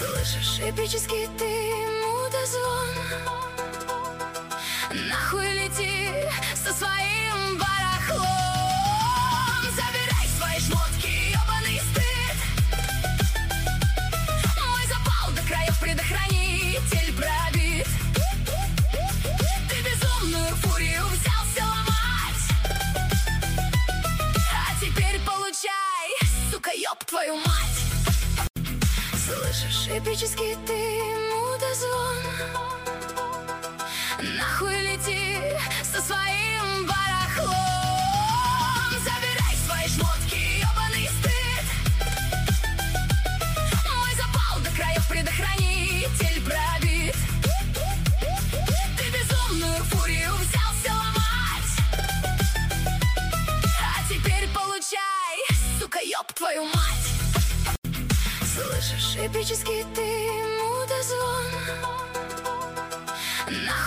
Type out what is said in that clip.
Слышишь эпический ты мудозвон? Нахуй лети со своим барахлом. Забирай свои шмотки, ёбаный стыд. Мой запал до краев предохранитель пробит. Ты безумную фурию взялся ломать, а теперь получай, сука, ёб твою мать. Слышишь эпический ты мудозвон? Нахуй лети со своим барахлом. Забирай свои шмотки, ёбаный стыд. Мой запал до краев предохранитель пробит. Ты безумную фурию взялся ломать, а теперь получай, сука, ёб твою мать. Слышишь эпический ты мудозвон? Нахуй